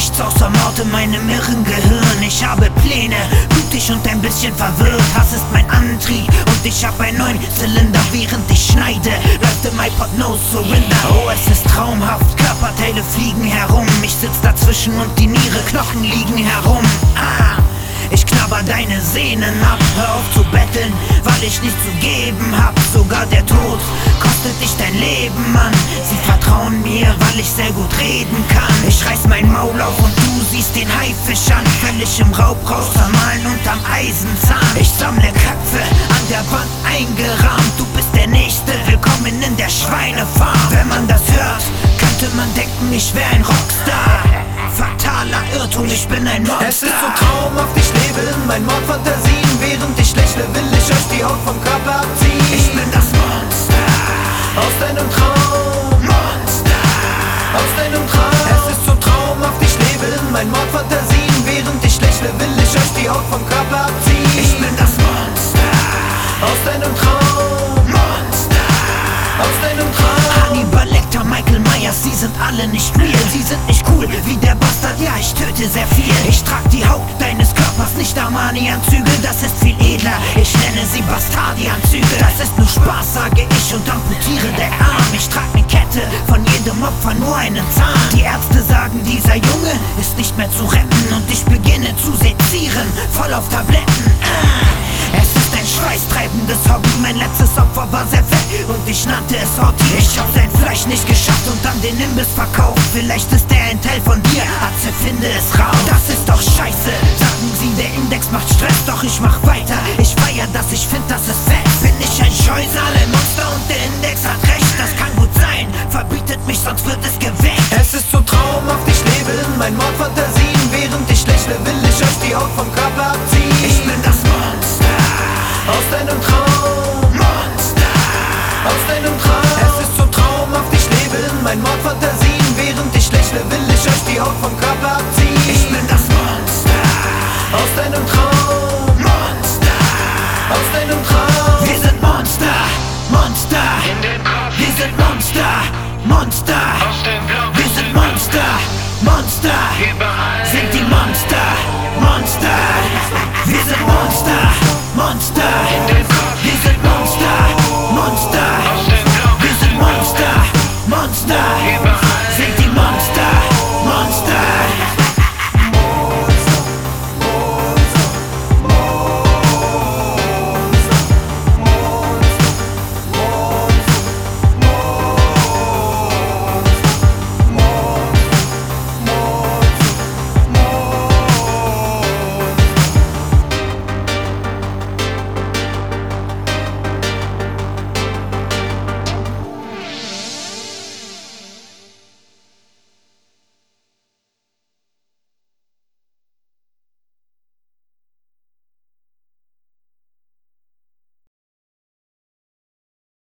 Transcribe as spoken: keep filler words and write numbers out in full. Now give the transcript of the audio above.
nichts außer Mord in meinem irren Gehirn. Ich habe Pläne, blutig und ein bisschen verwirrt. Hass ist mein Antrieb und ich hab einen neuen Zylinder. Während ich schneide, läuft im iPod No Surrender. Oh, es ist traumhaft, Körperteile fliegen herum. Ich sitz dazwischen und die Niere, Knochen liegen herum. Ah, ich knabber deine Sehnen ab. Hör auf zu betteln, weil ich nichts zu geben hab. Sogar der Tod kostet dich dein Leben, Mann. Sie vertrauen mir, weil ich sehr gut reden kann. Ich reiß mein Maul auf und du siehst den Haifisch an. Völlig im Raubraus, vermahlen unterm Eisenzahn. Ich sammle Köpfe, an der Wand eingerahmt. Du bist der Nächste, willkommen in der Schweinefarm. Wenn man das hört, könnte man denken, ich wär ein Rockstar. Fataler Irrtum, ich bin ein Monster. Es ist so traumhaft, ich lebe in meinen Mordfantasien. Während ich lächle, will ich euch die Haut vom Körper abziehen. Ich bin das Monster aus deinem Traum. Monster aus deinem Traum. Es ist so traumhaft, ich lebe in meinen Mordfantasien. Während ich lächle, will ich euch die Haut vom Körper abziehen. Ich bin das Monster aus deinem Traum. Monster aus deinem Traum. Hannibal Lecter, Michael Myers, sie sind alle nicht real. Sie sind nicht cool wie der Bastard, ja ich töte sehr viel. Ich trag die Haut deines Körpers, nicht Armani-Anzüge. Das ist viel edler, ich nenne sie Bastardi-Anzüge. Das ist nur Spaß, sage ich und amputiere der Arm. Ich trag ne Kette, von jedem Opfer nur einen Zahn. Die Ärzte sagen, dieser Junge ist nicht mehr zu retten. Und ich beginne zu sezieren, voll auf Tabletten. ah. Es ist ein schweißtreibendes Hobby, mein letztes Opfer war sehr fett und ich nannte es Horti. Ich hab sein Fleisch nicht geschafft und dann den Imbiss verkauft. Vielleicht ist er ein Teil von dir, Atze, finde es raus. Das ist doch scheiße, sagen sie, der Index macht Stress. Doch ich mach weiter, ich feier das, ich find das ist fett. Bin ich ein Scheusal, ein Monster und der Index hat recht. Das kann gut sein, verbietet mich, sonst wird es geweckt. Es ist so traumhaft, ich lebe in meinen Mordfantasien. Während ich lächle, will ich euch die Haut vom Körper abziehen. Ich bin das Monster aus deinem Traum. Monster aus deinem Traum. Es ist so traumhaft, ich lebe in meinen Mordfantasien. Während ich lächle, will ich euch die Haut vom Körper abziehen. Ich bin das Monster aus deinem Traum. Monster aus deinem Traum. Wir sind Monster, Monster. In den Kopf, Wir sind Monster, Monster. aus dem Block, Wir sind Monster, Monster. überall. Sind die Monster, Monster. Wir sind Monster, Monster. In den